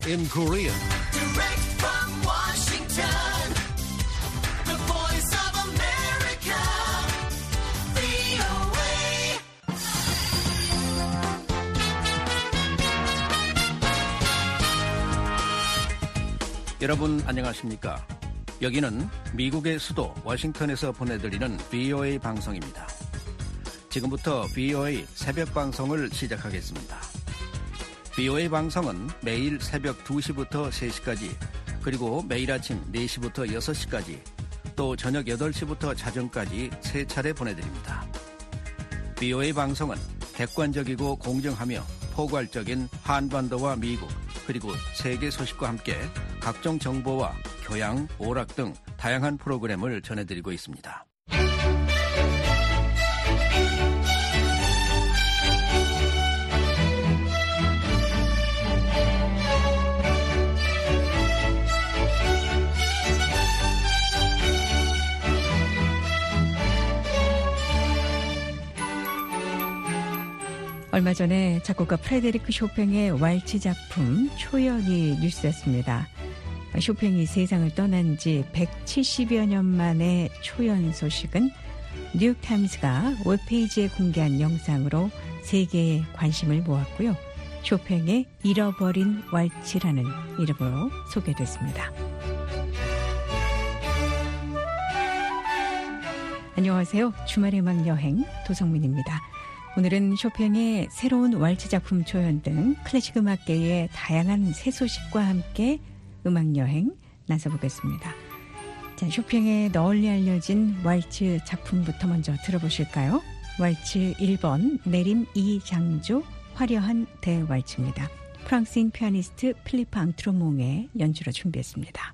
in Korean. Direct from Washington, the voice of America, VOA. 여러분 안녕하십니까? 여기는 미국의 수도 워싱턴에서 보내드리는 VOA 방송입니다. 지금부터 VOA 새벽 방송을 시작하겠습니다. VOA 방송은 매일 새벽 2시부터 3시까지, 그리고 매일 아침 4시부터 6시까지, 또 저녁 8시부터 자정까지 3차례 보내드립니다. VOA 방송은 객관적이고 공정하며 포괄적인 한반도와 미국, 그리고 세계 소식과 함께 각종 정보와 교양, 오락 등 다양한 프로그램을 전해드리고 있습니다. 얼마 전에 작곡가 프레데리크 쇼팽의 왈츠 작품 초연이 뉴스였습니다. 쇼팽이 세상을 떠난 지 170여 년 만의 초연 소식은 뉴욕타임스가 웹페이지에 공개한 영상으로 세계의 관심을 모았고요. 쇼팽의 잃어버린 왈츠라는 이름으로 소개됐습니다. 안녕하세요. 주말의 음악 여행 도성민입니다. 오늘은 쇼팽의 새로운 왈츠 작품 초연 등 클래식 음악계의 다양한 새 소식과 함께 음악여행 나서보겠습니다. 자, 쇼팽의 널리 알려진 왈츠 작품부터 먼저 들어보실까요? 왈츠 1번 내림 2장조 화려한 대왈츠입니다. 프랑스인 피아니스트 필리프 앙트로몽의 연주로 준비했습니다.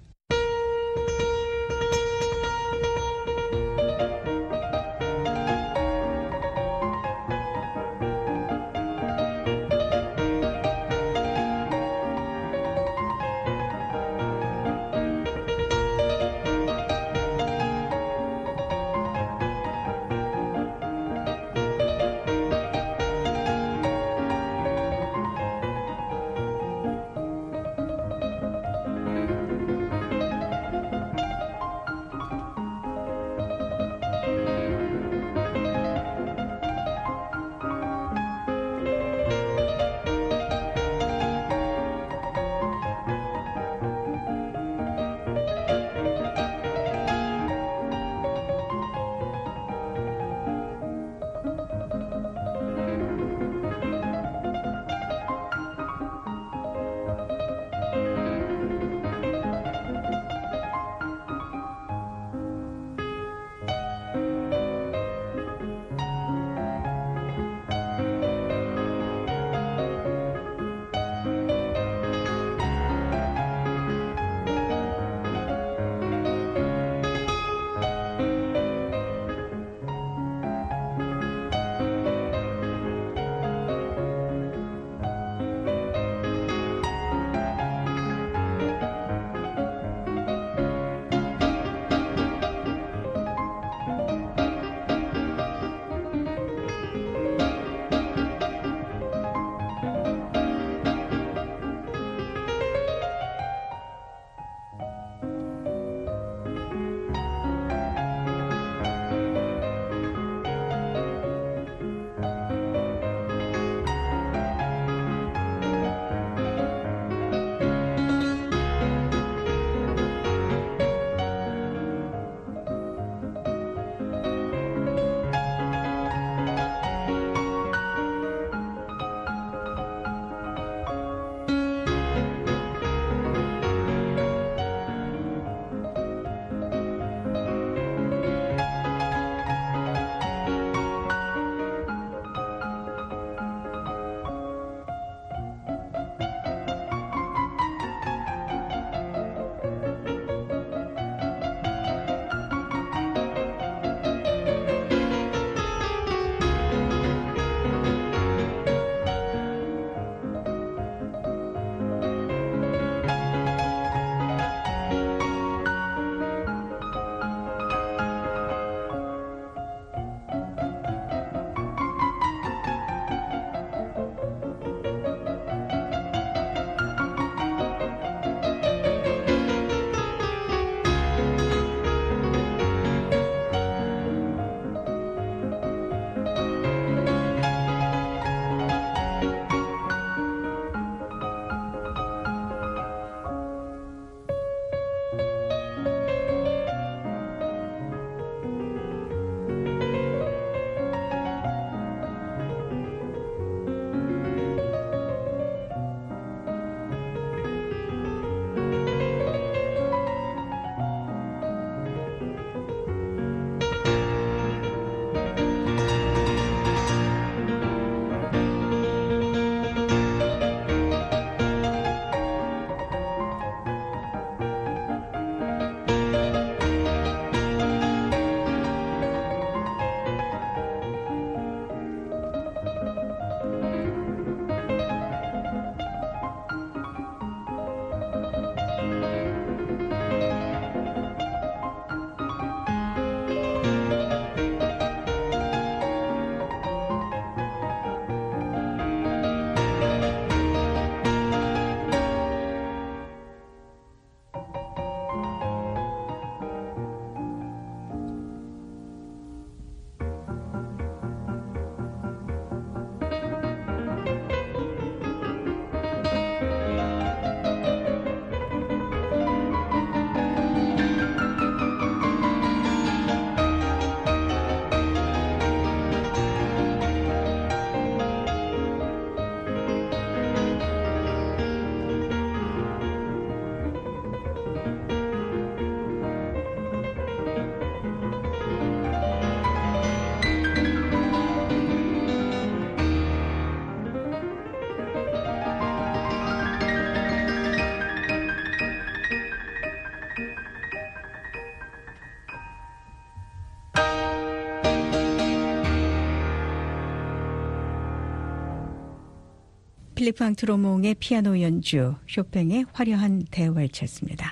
필리프 앙트로몽의 피아노 연주, 쇼팽의 화려한 대왈츠였습니다.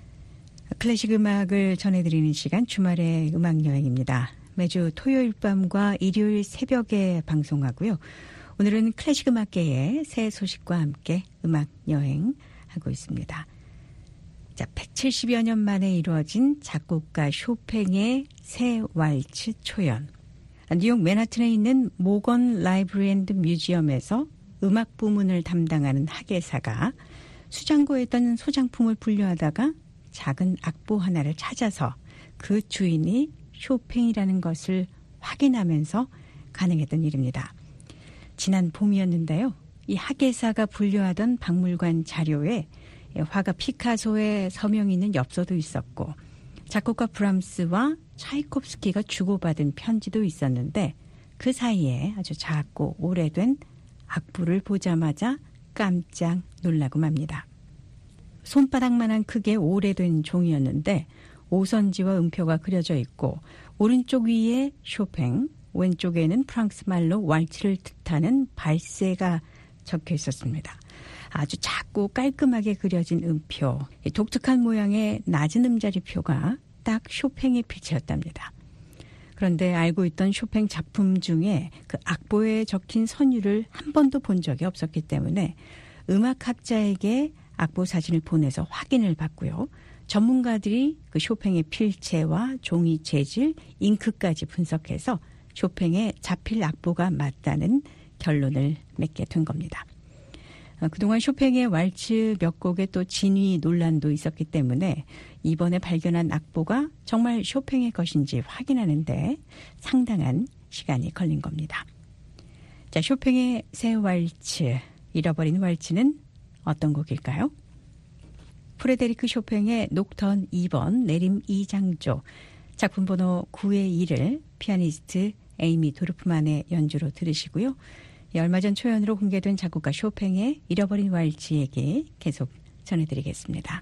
클래식 음악을 전해드리는 시간 주말의 음악여행입니다. 매주 토요일 밤과 일요일 새벽에 방송하고요. 오늘은 클래식 음악계의 새 소식과 함께 음악여행 하고 있습니다. 자, 170여 년 만에 이루어진 작곡가 쇼팽의 새 왈츠 초연. 뉴욕 맨하튼에 있는 모건 라이브러리 앤드 뮤지엄에서 음악 부문을 담당하는 학예사가 수장고에 있던 소장품을 분류하다가 작은 악보 하나를 찾아서 그 주인이 쇼팽이라는 것을 확인하면서 가능했던 일입니다. 지난 봄이었는데요. 이 학예사가 분류하던 박물관 자료에 화가 피카소의 서명이 있는 엽서도 있었고 작곡가 브람스와 차이콥스키가 주고받은 편지도 있었는데 그 사이에 아주 작고 오래된 악보를 보자마자 깜짝 놀라고 맙니다. 손바닥만한 크기의 오래된 종이였는데 오선지와 음표가 그려져 있고 오른쪽 위에 쇼팽, 왼쪽에는 프랑스 말로 왈츠를 뜻하는 발세가 적혀 있었습니다. 아주 작고 깔끔하게 그려진 음표, 독특한 모양의 낮은 음자리표가 딱 쇼팽의 필체였답니다. 그런데 알고 있던 쇼팽 작품 중에 그 악보에 적힌 선율을 한 번도 본 적이 없었기 때문에 음악학자에게 악보 사진을 보내서 확인을 받고요. 전문가들이 그 쇼팽의 필체와 종이 재질, 잉크까지 분석해서 쇼팽의 자필 악보가 맞다는 결론을 맺게 된 겁니다. 그동안 쇼팽의 왈츠 몇 곡에 또 진위 논란도 있었기 때문에 이번에 발견한 악보가 정말 쇼팽의 것인지 확인하는데 상당한 시간이 걸린 겁니다. 자, 쇼팽의 새 왈츠, 잃어버린 왈츠는 어떤 곡일까요? 프레데리크 쇼팽의 녹턴 2번 내림 2장조, 작품 번호 9의 1을 피아니스트 에이미 도르프만의 연주로 들으시고요. 얼마 전 초연으로 공개된 작곡가 쇼팽의 잃어버린 왈츠 얘기 계속 전해드리겠습니다.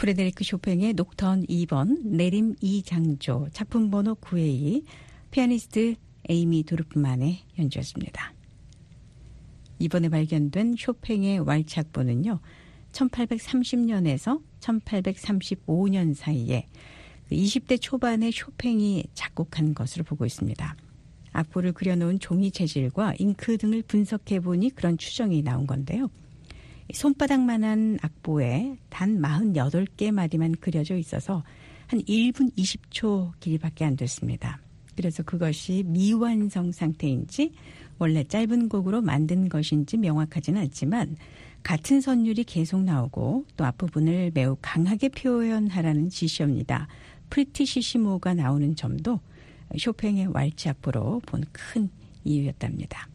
프레데리크 쇼팽의 녹턴 2번, 내림 2장조, 작품 번호 9A, 피아니스트 에이미 도르프만의 연주였습니다. 이번에 발견된 쇼팽의 왈츠악보는요, 1830년에서 1835년 사이에 20대 초반의 쇼팽이 작곡한 것으로 보고 있습니다. 악보를 그려놓은 종이 재질과 잉크 등을 분석해보니 그런 추정이 나온 건데요. 손바닥만한 악보에 단 48개 마디만 그려져 있어서 한 1분 20초 길이밖에 안 됐습니다. 그래서 그것이 미완성 상태인지 원래 짧은 곡으로 만든 것인지 명확하지는 않지만 같은 선율이 계속 나오고 또 앞부분을 매우 강하게 표현하라는 지시입니다. 프리티시시모가 나오는 점도 쇼팽의 왈츠 악보로 본 큰 이유였답니다.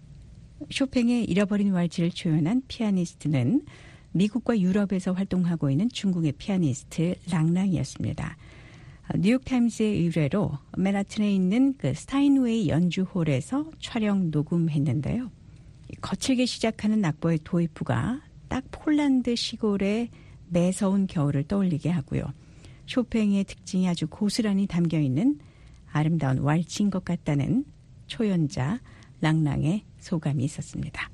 쇼팽의 잃어버린 왈츠를 초연한 피아니스트는 미국과 유럽에서 활동하고 있는 중국의 피아니스트 랑랑이었습니다. 뉴욕타임스의 의뢰로 맨하튼에 있는 그 스타인웨이 연주홀에서 촬영 녹음했는데요. 거칠게 시작하는 악보의 도입부가 딱 폴란드 시골의 매서운 겨울을 떠올리게 하고요. 쇼팽의 특징이 아주 고스란히 담겨있는 아름다운 왈츠인 것 같다는 초연자 랑랑의 소감이 있었습니다.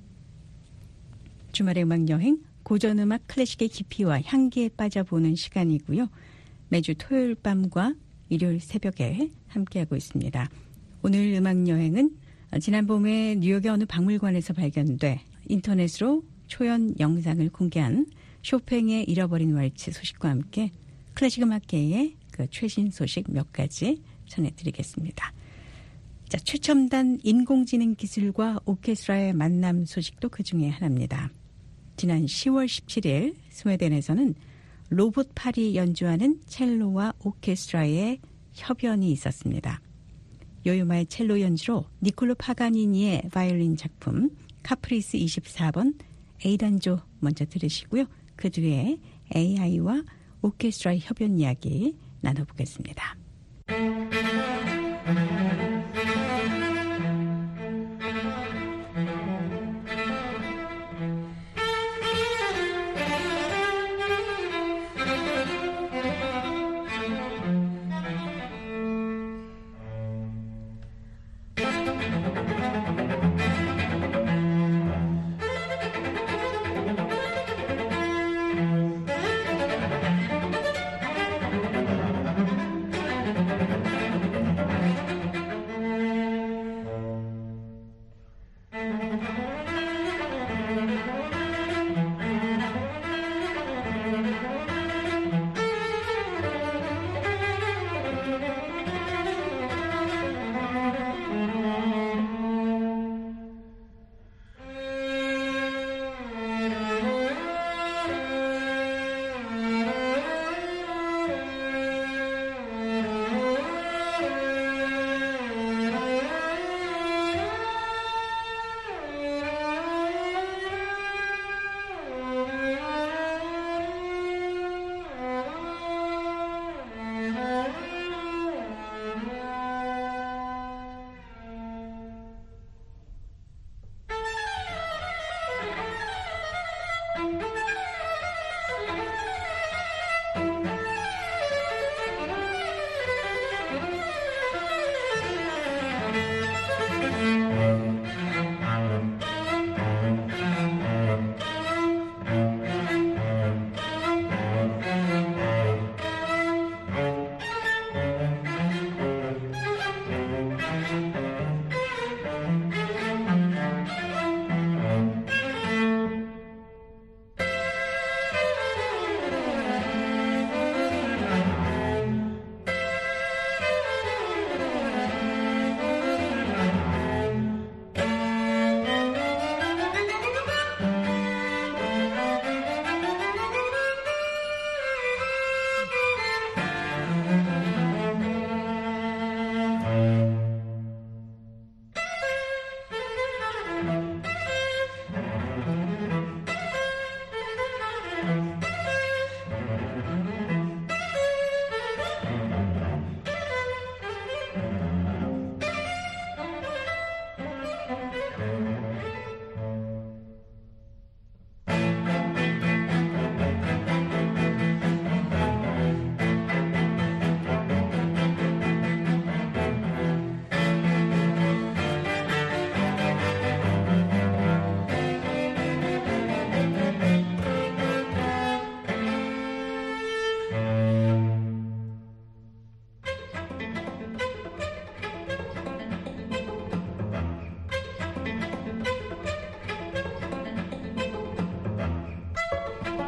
주말의 음악여행, 고전음악 클래식의 깊이와 향기에 빠져보는 시간이고요. 매주 토요일 밤과 일요일 새벽에 함께하고 있습니다. 오늘 음악여행은 지난 봄에 뉴욕의 어느 박물관에서 발견돼 인터넷으로 초연 영상을 공개한 쇼팽의 잃어버린 왈츠 소식과 함께 클래식 음악계의 그 최신 소식 몇 가지 전해드리겠습니다. 자, 최첨단 인공지능 기술과 오케스트라의 만남 소식도 그중에 하나입니다. 지난 10월 17일 스웨덴에서는 로봇 팔이 연주하는 첼로와 오케스트라의 협연이 있었습니다. 요요마의 첼로 연주로 니콜로 파가니니의 바이올린 작품 카프리스 24번 A단조 먼저 들으시고요. 그 뒤에 AI와 오케스트라의 협연 이야기 나눠보겠습니다.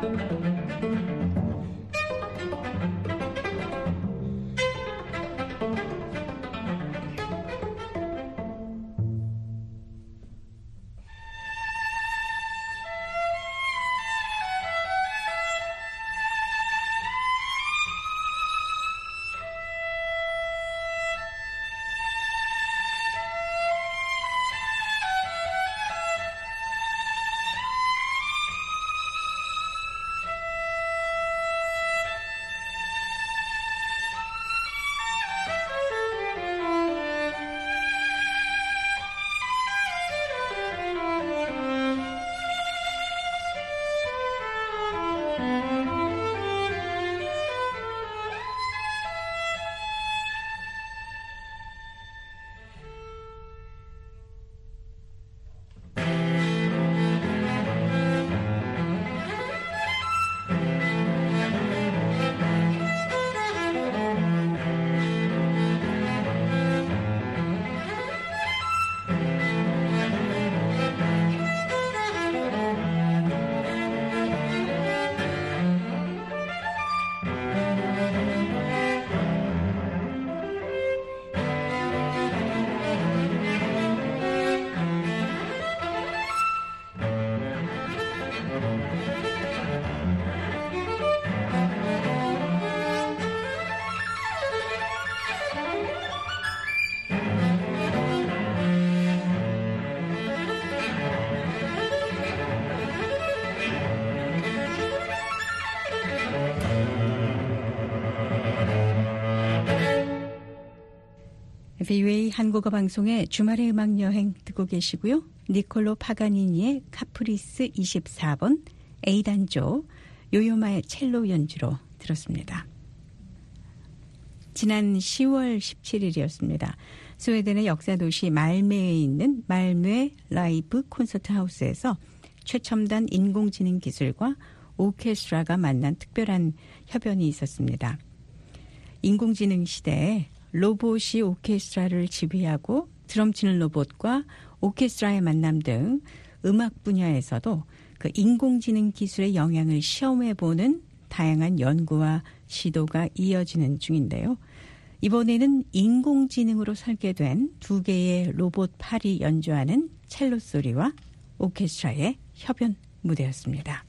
VOA 한국어 방송의 주말의 음악 여행 듣고 계시고요. 니콜로 파가니니의 카프리스 24번 A단조 요요마의 첼로 연주로 들었습니다. 지난 10월 17일이었습니다. 스웨덴의 역사도시 말메에 있는 말메 라이브 콘서트 하우스에서 최첨단 인공지능 기술과 오케스트라가 만난 특별한 협연이 있었습니다. 인공지능 시대에 로봇이 오케스트라를 지휘하고 드럼 치는 로봇과 오케스트라의 만남 등 음악 분야에서도 그 인공지능 기술의 영향을 시험해보는 다양한 연구와 시도가 이어지는 중인데요. 이번에는 인공지능으로 설계된 두 개의 로봇 팔이 연주하는 첼로 소리와 오케스트라의 협연 무대였습니다.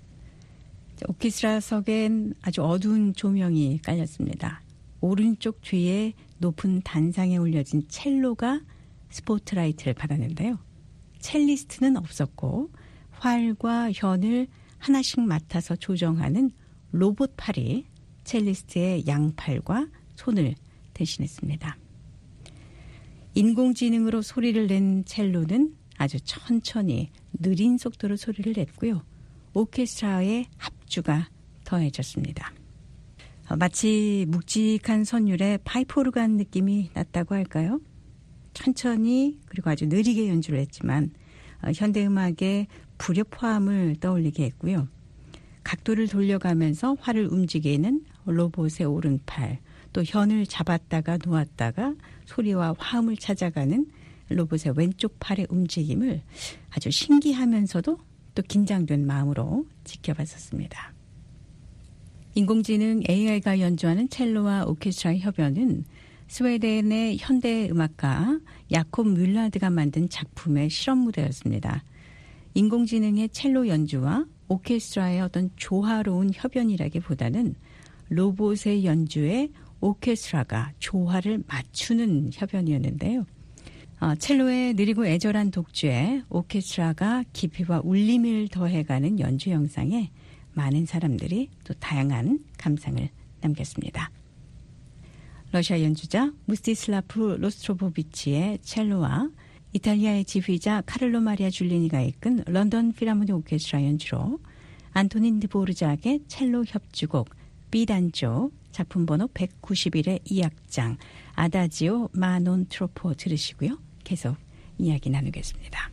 오케스트라석엔 아주 어두운 조명이 깔렸습니다. 오른쪽 뒤에 높은 단상에 올려진 첼로가 스포트라이트를 받았는데요. 첼리스트는 없었고 활과 현을 하나씩 맡아서 조정하는 로봇 팔이 첼리스트의 양팔과 손을 대신했습니다. 인공지능으로 소리를 낸 첼로는 아주 천천히 느린 속도로 소리를 냈고요. 오케스트라의 합주가 더해졌습니다. 마치 묵직한 선율의 파이프 오르간 느낌이 났다고 할까요? 천천히 그리고 아주 느리게 연주를 했지만 현대음악의 불협화음을 떠올리게 했고요. 각도를 돌려가면서 활을 움직이는 로봇의 오른팔, 또 현을 잡았다가 놓았다가 소리와 화음을 찾아가는 로봇의 왼쪽 팔의 움직임을 아주 신기하면서도 또 긴장된 마음으로 지켜봤었습니다. 인공지능 AI가 연주하는 첼로와 오케스트라의 협연은 스웨덴의 현대음악가 야콥 뮬라드가 만든 작품의 실험 무대였습니다. 인공지능의 첼로 연주와 오케스트라의 어떤 조화로운 협연이라기보다는 로봇의 연주에 오케스트라가 조화를 맞추는 협연이었는데요. 첼로의 느리고 애절한 독주에 오케스트라가 깊이와 울림을 더해가는 연주 영상에 많은 사람들이 또 다양한 감상을 남겼습니다. 러시아 연주자 무스티슬라프 로스트로보비치의 첼로와 이탈리아의 지휘자 카를로 마리아 줄리니가 이끈 런던 필하모니 오케스트라 연주로 안토닌 드보르작의 첼로 협주곡 B단조 작품 번호 191의 2악장 아다지오 마논 트로포 들으시고요. 계속 이야기 나누겠습니다.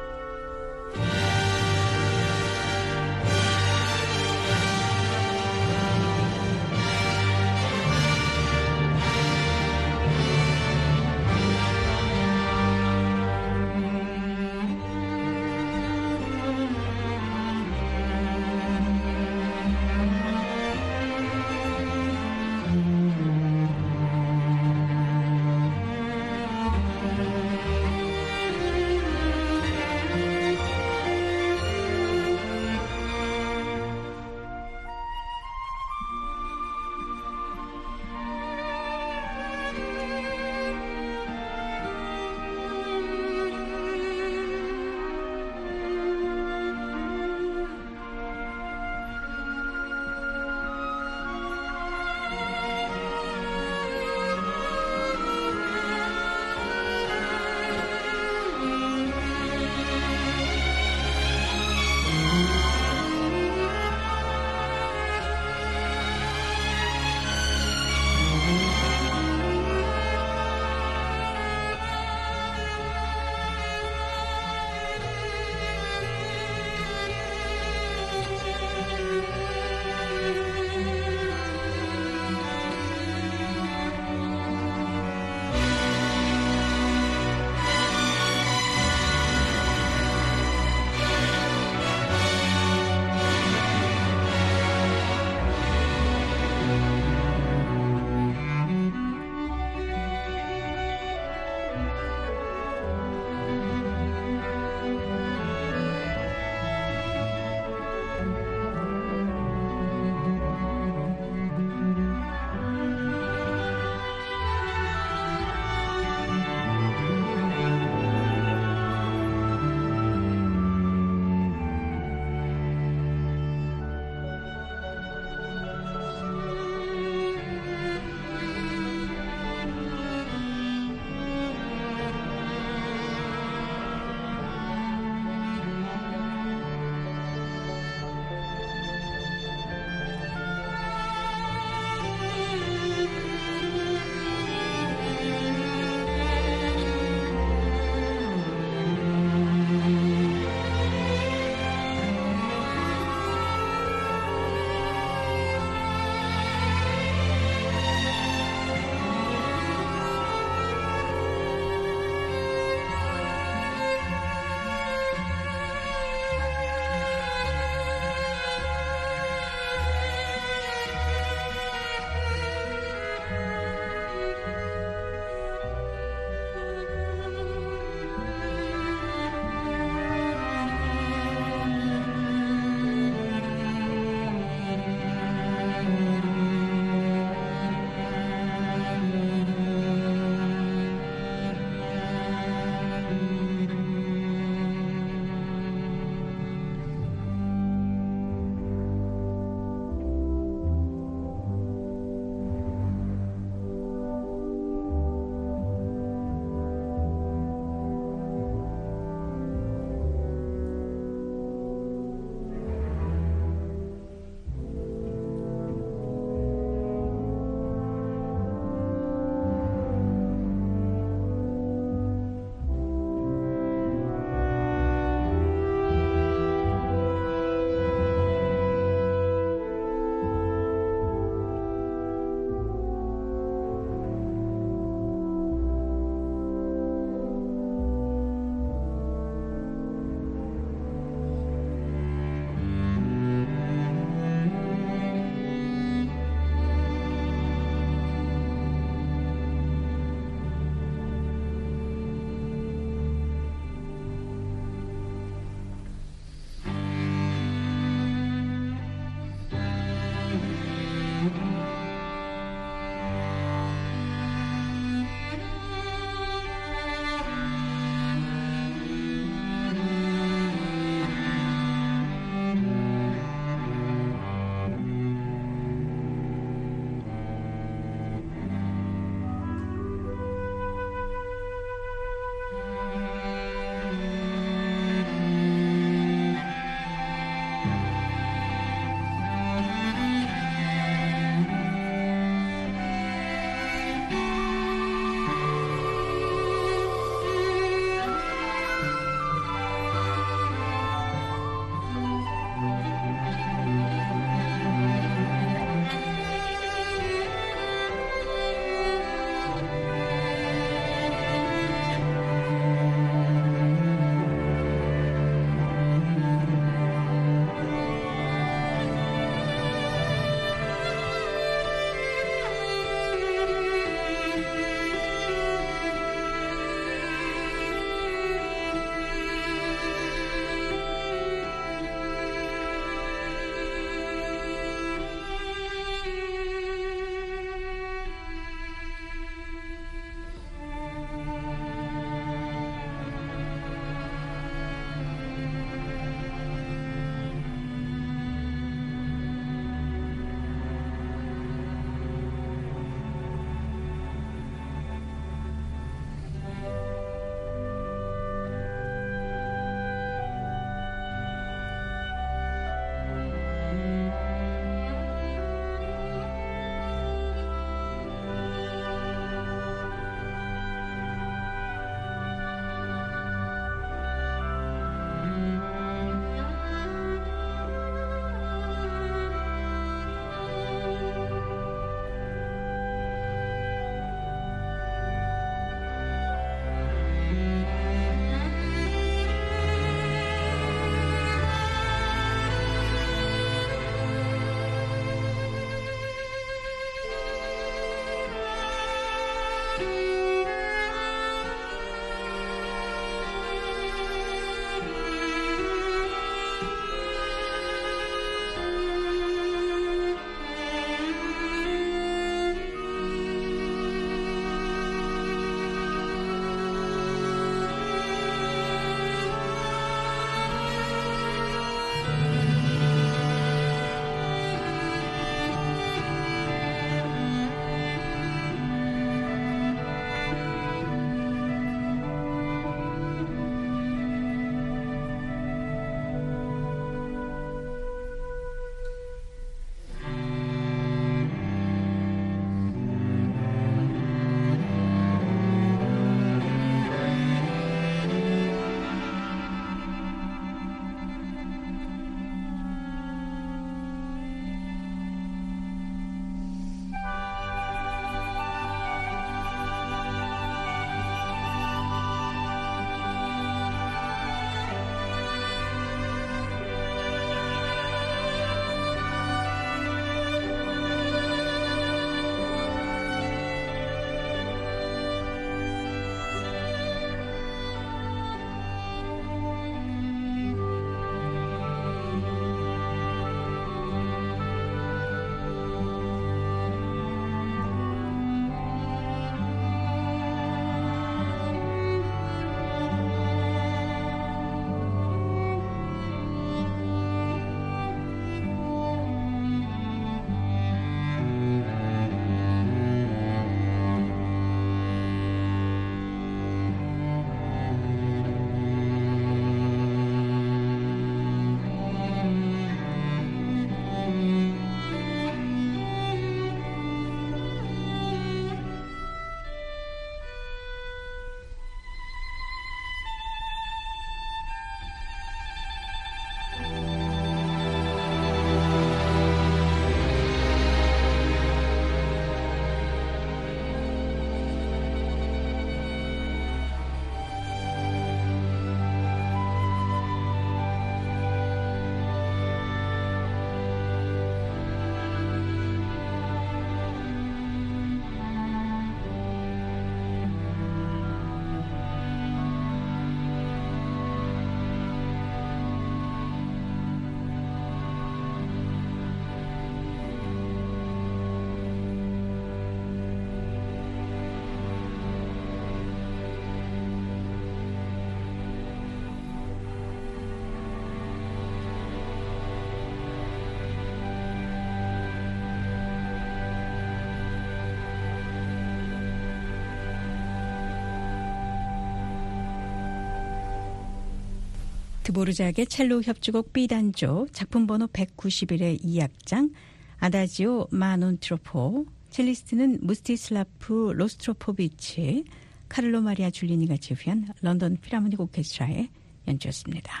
드보르작의 첼로 협주곡 B단조 작품 번호 191의 2악장 아다지오 마논트로포, 첼리스트는 무스티슬라프 로스트로포비치, 카를로 마리아 줄리니가 지휘한 런던 필하모닉 오케스트라의 연주였습니다.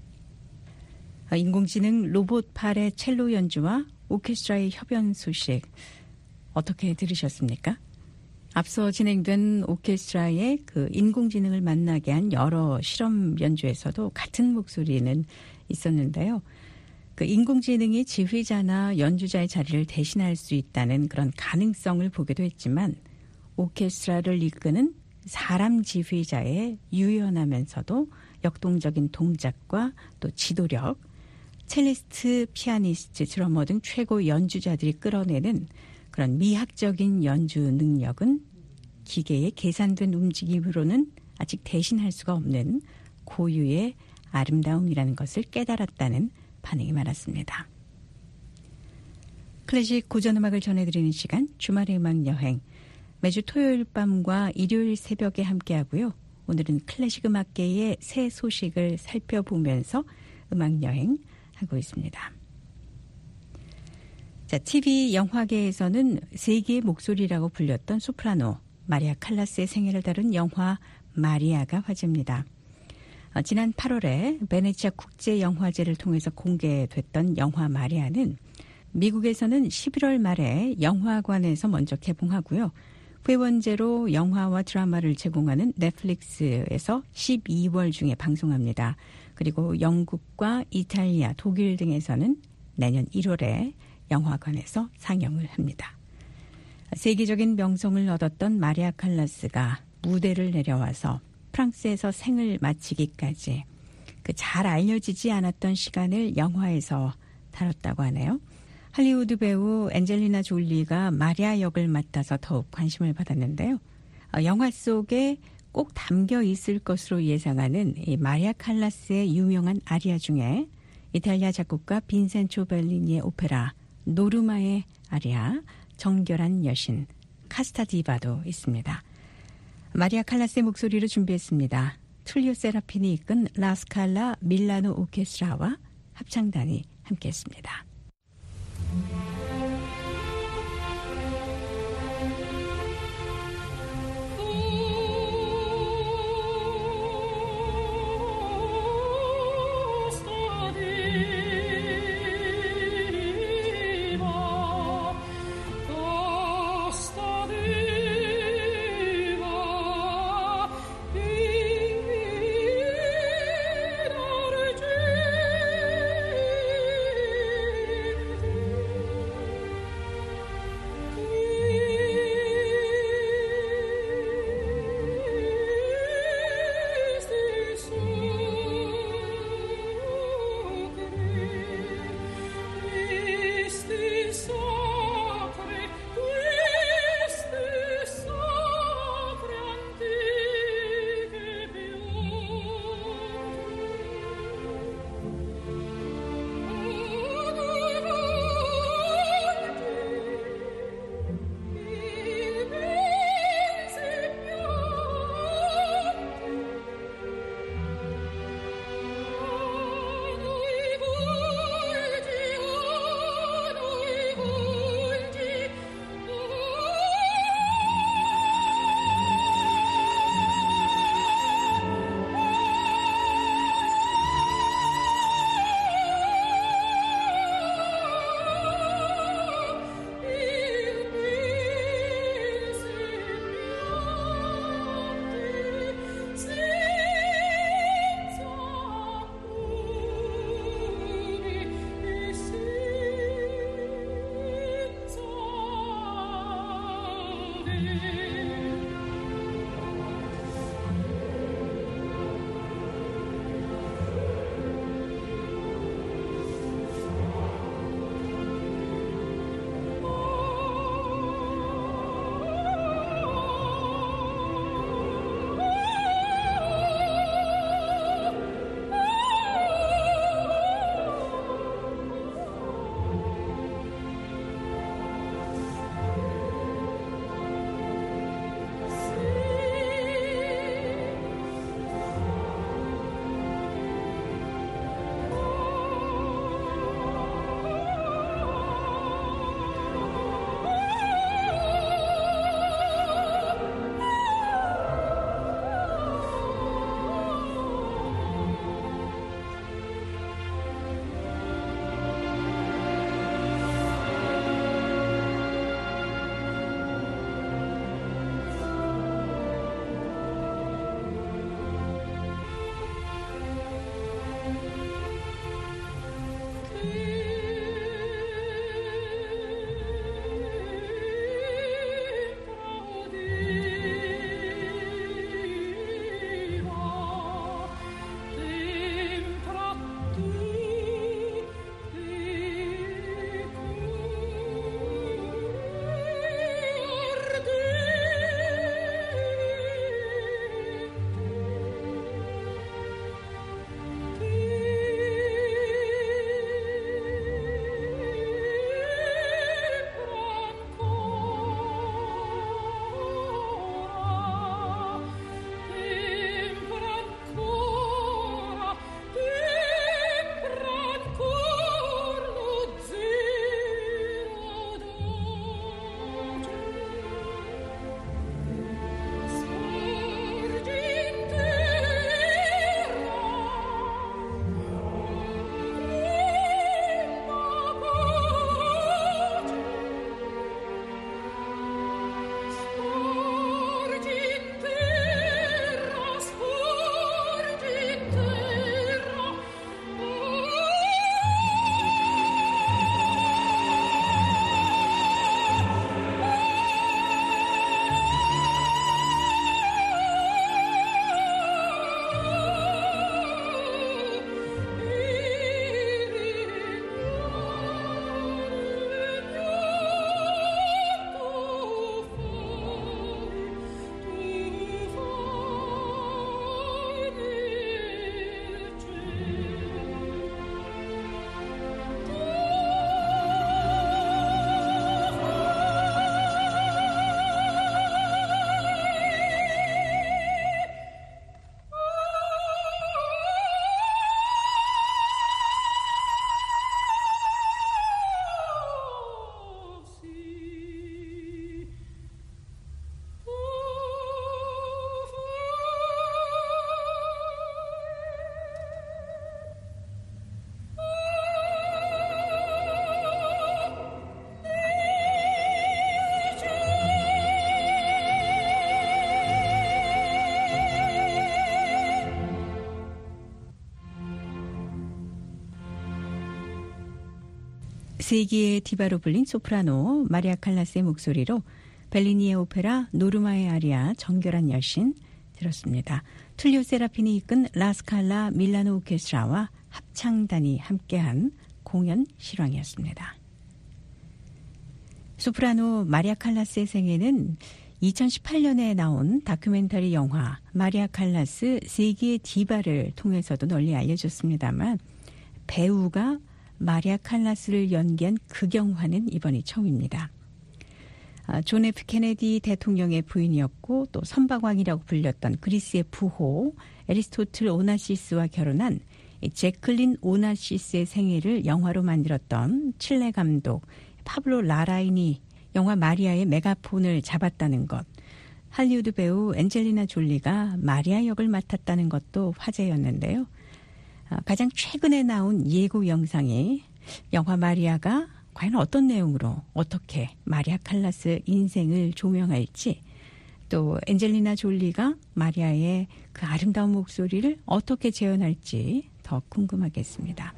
인공지능 로봇 팔의 첼로 연주와 오케스트라의 협연 소식 어떻게 들으셨습니까? 앞서 진행된 오케스트라의 그 인공지능을 만나게 한 여러 실험 연주에서도 같은 목소리는 있었는데요. 그 인공지능이 지휘자나 연주자의 자리를 대신할 수 있다는 그런 가능성을 보기도 했지만 오케스트라를 이끄는 사람 지휘자의 유연하면서도 역동적인 동작과 또 지도력, 첼리스트, 피아니스트, 드러머 등 최고 연주자들이 끌어내는 그런 미학적인 연주 능력은 기계의 계산된 움직임으로는 아직 대신할 수가 없는 고유의 아름다움이라는 것을 깨달았다는 반응이 많았습니다. 클래식 고전음악을 전해드리는 시간 주말의 음악여행, 매주 토요일 밤과 일요일 새벽에 함께하고요. 오늘은 클래식 음악계의 새 소식을 살펴보면서 음악여행 하고 있습니다. 자, TV 영화계에서는 세계의 목소리라고 불렸던 소프라노 마리아 칼라스의 생애를 다룬 영화 마리아가 화제입니다. 지난 8월에 베네치아 국제영화제를 통해서 공개됐던 영화 마리아는 미국에서는 11월 말에 영화관에서 먼저 개봉하고요. 회원제로 영화와 드라마를 제공하는 넷플릭스에서 12월 중에 방송합니다. 그리고 영국과 이탈리아, 독일 등에서는 내년 1월에 영화관에서 상영을 합니다. 세계적인 명성을 얻었던 마리아 칼라스가 무대를 내려와서 프랑스에서 생을 마치기까지 그 잘 알려지지 않았던 시간을 영화에서 다뤘다고 하네요. 할리우드 배우 엔젤리나 졸리가 마리아 역을 맡아서 더욱 관심을 받았는데요. 영화 속에 꼭 담겨 있을 것으로 예상하는 이 마리아 칼라스의 유명한 아리아 중에 이탈리아 작곡가 빈센초 벨리니의 오페라 노르마의 아리아, 정결한 여신, 카스타 디바도 있습니다. 마리아 칼라스의 목소리로 준비했습니다. 툴리오 세라핀이 이끈 라스칼라 밀라노 오케스트라와 합창단이 함께했습니다. 세기의 디바로 불린 소프라노 마리아 칼라스의 목소리로 벨리니의 오페라 노르마의 아리아 정결한 여신 들었습니다. 툴리오 세라핀이 이끈 라스칼라 밀라노 오케스트라와 합창단이 함께한 공연 실황이었습니다. 소프라노 마리아 칼라스의 생애는 2018년에 나온 다큐멘터리 영화 마리아 칼라스 세기의 디바를 통해서도 널리 알려졌습니다만 배우가 마리아 칼라스를 연기한 극영화는 이번이 처음입니다. 존 F 케네디 대통령의 부인이었고 또 선박왕이라고 불렸던 그리스의 부호 에리스토틀 오나시스와 결혼한 제클린 오나시스의 생애를 영화로 만들었던 칠레 감독 파블로 라라인이 영화 마리아의 메가폰을 잡았다는 것, 할리우드 배우 엔젤리나 졸리가 마리아 역을 맡았다는 것도 화제였는데요. 가장 최근에 나온 예고 영상이 영화 마리아가 과연 어떤 내용으로 어떻게 마리아 칼라스 인생을 조명할지, 또 엔젤리나 졸리가 마리아의 그 아름다운 목소리를 어떻게 재현할지 더 궁금하겠습니다.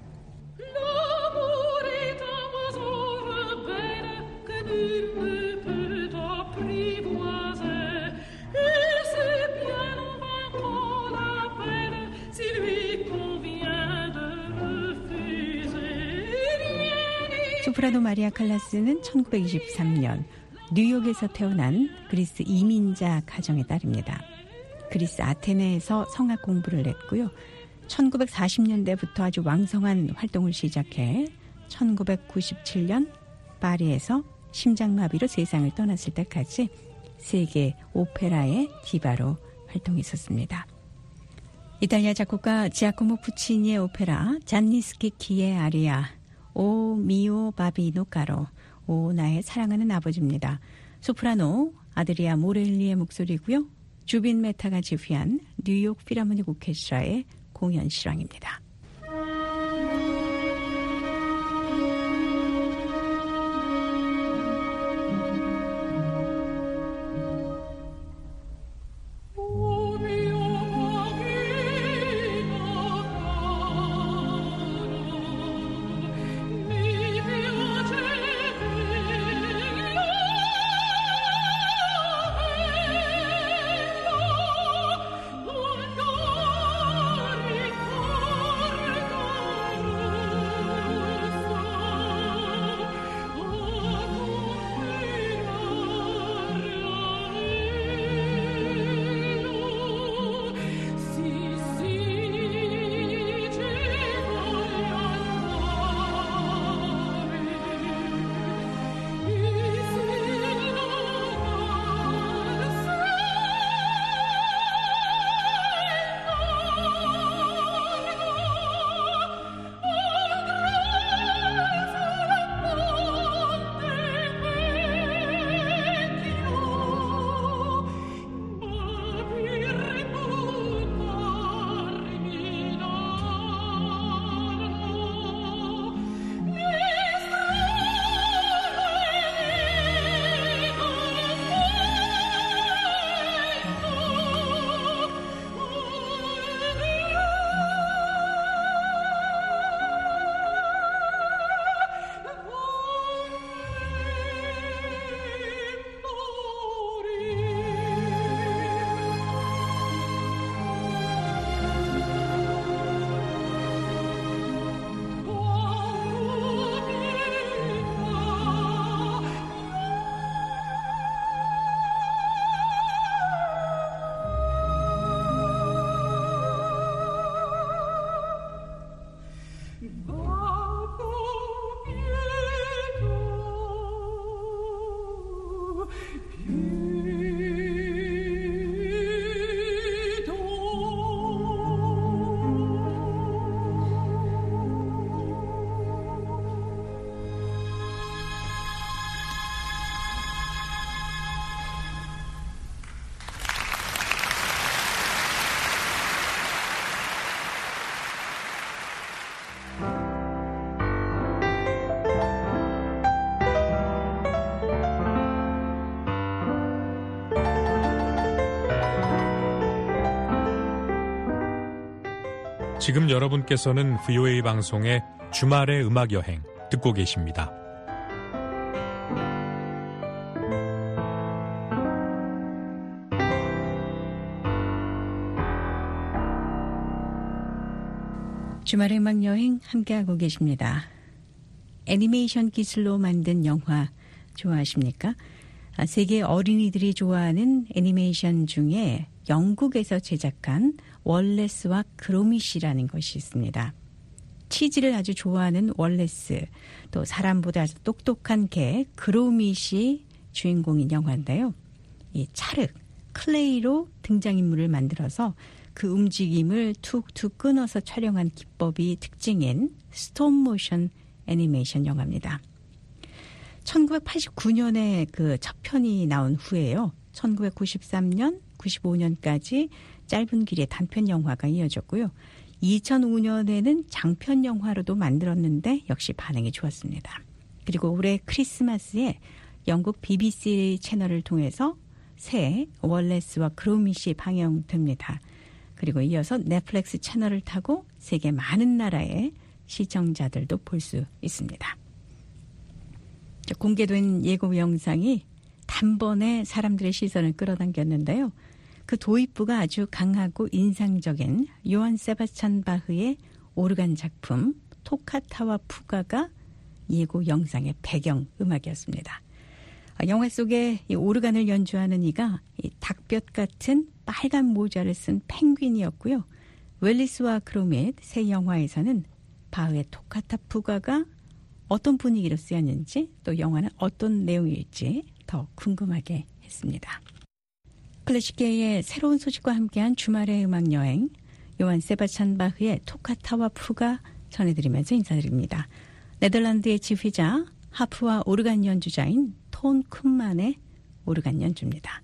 소프라노 마리아 칼라스는 1923년 뉴욕에서 태어난 그리스 이민자 가정의 딸입니다. 그리스 아테네에서 성악 공부를 했고요. 1940년대부터 아주 왕성한 활동을 시작해 1997년 파리에서 심장마비로 세상을 떠났을 때까지 세계 오페라의 디바로 활동했었습니다. 이탈리아 작곡가 지아코모 푸치니의 오페라 잔니 스키키의 아리아 오 미오 바비노 까로 오 나의 사랑하는 아버지입니다. 소프라노 아드리아 모렐리의 목소리고요. 주빈 메타가 지휘한 뉴욕 필하모닉 오케스트라의 공연 실황입니다. 지금 여러분께서는 VOA 방송의 주말의 음악여행 듣고 계십니다. 주말의 음악여행 함께하고 계십니다. 애니메이션 기술로 만든 영화 좋아하십니까? 세계 어린이들이 좋아하는 애니메이션 중에 영국에서 제작한 월레스와 그로밋이라는 것이 있습니다. 치즈를 아주 좋아하는 월레스, 또 사람보다 아주 똑똑한 개 그로밋이 주인공인 영화인데요. 이 찰흙, 클레이로 등장인물을 만들어서 그 움직임을 툭툭 끊어서 촬영한 기법이 특징인 스톱모션 애니메이션 영화입니다. 1989년에 그 첫 편이 나온 후에요. 1993년, 95년까지 짧은 길의 단편 영화가 이어졌고요. 2005년에는 장편 영화로도 만들었는데 역시 반응이 좋았습니다. 그리고 올해 크리스마스에 영국 BBC 채널을 통해서 새 월레스와 그로밋이 방영됩니다. 그리고 이어서 넷플릭스 채널을 타고 세계 많은 나라의 시청자들도 볼 수 있습니다. 공개된 예고 영상이 단번에 사람들의 시선을 끌어당겼는데요. 그 도입부가 아주 강하고 인상적인 요한 세바스찬 바흐의 오르간 작품 토카타와 푸가가 예고 영상의 배경 음악이었습니다. 영화 속에 이 오르간을 연주하는 이가 이 닭볕 같은 빨간 모자를 쓴 펭귄이었고요. 웰리스와 크로밋 새 영화에서는 바흐의 토카타 푸가가 어떤 분위기로 쓰였는지 또 영화는 어떤 내용일지 더 궁금하게 했습니다. 클래식계의 새로운 소식과 함께한 주말의 음악여행 요한 세바스찬 바흐의 토카타와 푸가 전해드리면서 인사드립니다. 네덜란드의 지휘자 하프와 오르간 연주자인 톤 쿤만의 오르간 연주입니다.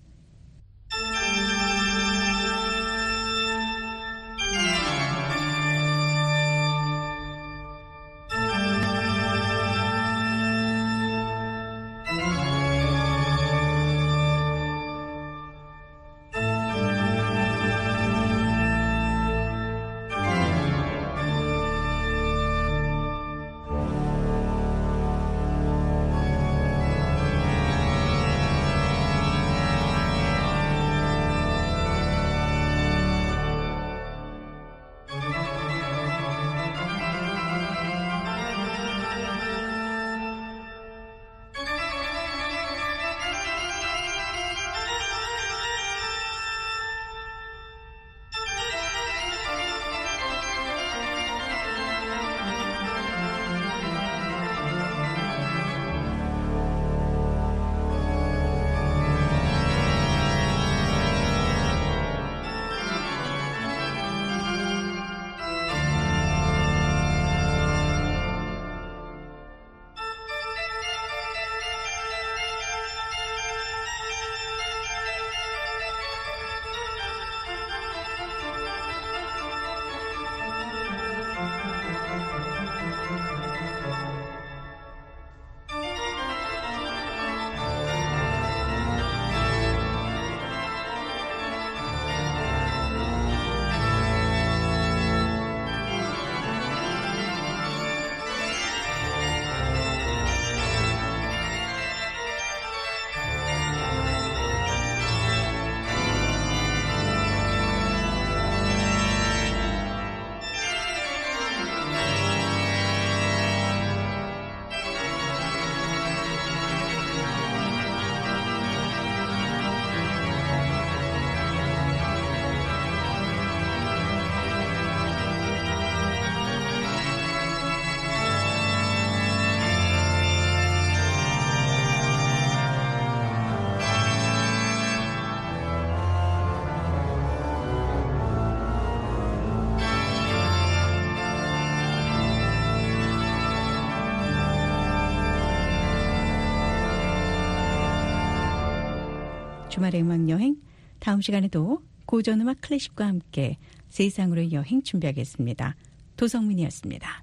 주말의 음악여행, 다음 시간에도 고전음악 클래식과 함께 세상으로의 여행 준비하겠습니다. 도성민이었습니다.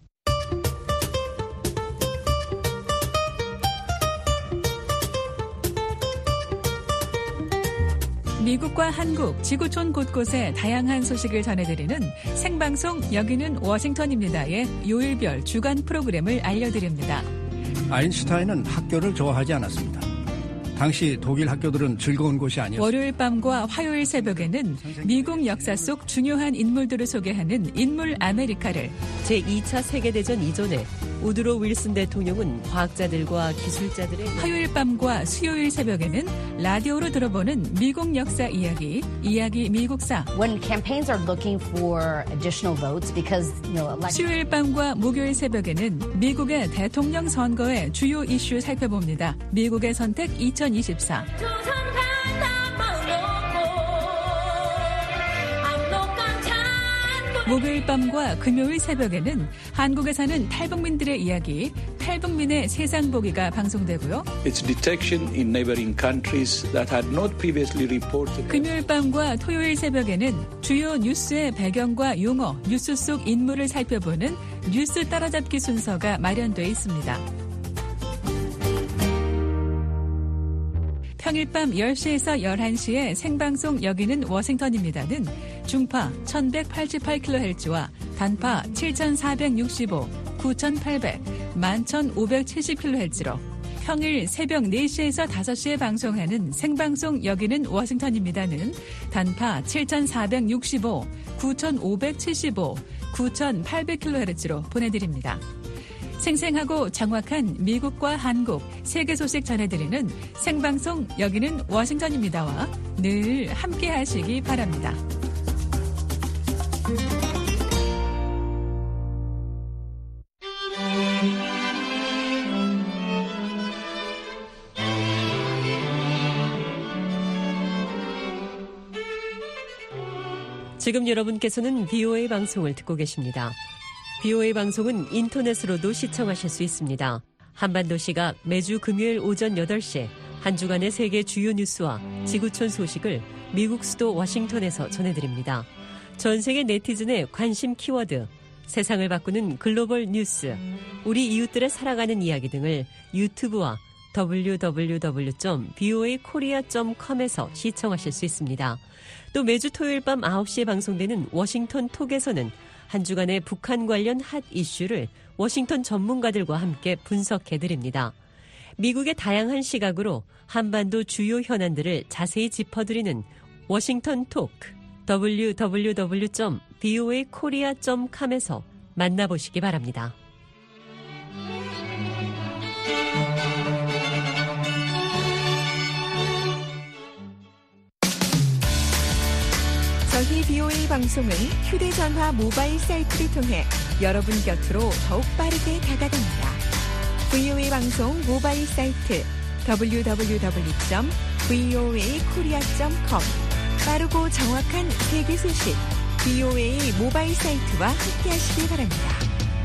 미국과 한국, 지구촌 곳곳의 다양한 소식을 전해드리는 생방송 여기는 워싱턴입니다의 요일별 주간 프로그램을 알려드립니다. 아인슈타인은 학교를 좋아하지 않았습니다. 당시 독일 학교들은 즐거운 곳이 아니었습니다. 월요일 밤과 화요일 새벽에는 미국 역사 속 중요한 인물들을 소개하는 인물 아메리카를, 제2차 세계대전 이전에 우드로 윌슨 대통령은 과학자들과 기술자들의 화요일 밤과 수요일 새벽에는 라디오로 들어보는 미국 역사 이야기 미국사, When campaigns are looking for additional votes because, 수요일 밤과 목요일 새벽에는 미국의 대통령 선거의 주요 이슈 살펴봅니다. 미국의 선택 2024. 목요일 밤과 금요일 새벽에는 한국에 사는 탈북민들의 이야기, 탈북민의 세상 보기가 방송되고요. Its detection in neighboring countries that had not previously reported. 금요일 밤과 토요일 새벽에는 주요 뉴스의 배경과 용어, 뉴스 속 인물을 살펴보는 뉴스 따라잡기 순서가 마련되어 있습니다. 평일 밤 10시에서 11시에 생방송 여기는 워싱턴입니다는 중파 1188kHz와 단파 7465, 9800, 11570kHz로 평일 새벽 4시에서 5시에 방송하는 생방송 여기는 워싱턴입니다는 단파 7465, 9575, 9800kHz로 보내드립니다. 생생하고 정확한 미국과 한국, 세계 소식 전해드리는 생방송 여기는 워싱턴입니다와 늘 함께 하시기 바랍니다. 지금 여러분께서는 VOA 방송을 듣고 계십니다. VOA 방송은 인터넷으로도 시청하실 수 있습니다. 한반도시가 매주 금요일 오전 8시에 한 주간의 세계 주요 뉴스와 지구촌 소식을 미국 수도 워싱턴에서 전해드립니다. 전 세계 네티즌의 관심 키워드, 세상을 바꾸는 글로벌 뉴스, 우리 이웃들의 살아가는 이야기 등을 유튜브와 www.voakorea.com에서 시청하실 수 있습니다. 또 매주 토요일 밤 9시에 방송되는 워싱턴 톡에서는 한 주간의 북한 관련 핫 이슈를 워싱턴 전문가들과 함께 분석해드립니다. 미국의 다양한 시각으로 한반도 주요 현안들을 자세히 짚어드리는 워싱턴 톡, www.voakorea.com에서 만나보시기 바랍니다. 저희 VOA 방송은 휴대전화 모바일 사이트를 통해 여러분 곁으로 더욱 빠르게 다가갑니다. VOA 방송 모바일 사이트 www.voakorea.com 빠르고 정확한 세계 소식 VOA 모바일 사이트와 함께하시기 바랍니다.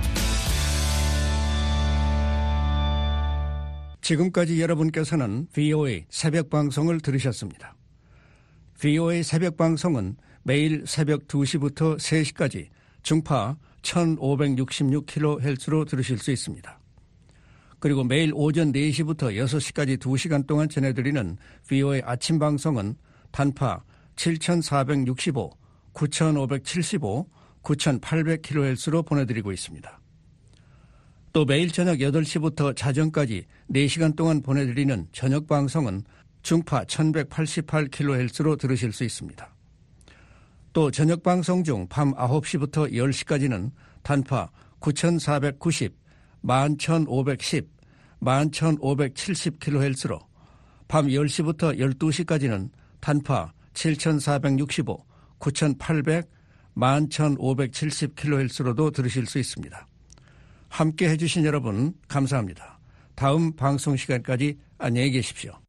지금까지 여러분께서는 VOA 새벽 방송을 들으셨습니다. VOA 새벽 방송은 매일 새벽 2시부터 3시까지 중파 1566kHz로 들으실 수 있습니다. 그리고 매일 오전 4시부터 6시까지 2시간 동안 전해드리는 VOA 아침 방송은 단파 7465, 9575, 9800kHz로 보내드리고 있습니다. 또 매일 저녁 8시부터 자정까지 4시간 동안 보내드리는 저녁 방송은 중파 1188kHz로 들으실 수 있습니다. 또 저녁 방송 중 밤 9시부터 10시까지는 단파 9490, 11510, 11570kHz로 밤 10시부터 12시까지는 단파 7465, 9800, 11570kHz로도 들으실 수 있습니다. 함께 해주신 여러분 감사합니다. 다음 방송 시간까지 안녕히 계십시오.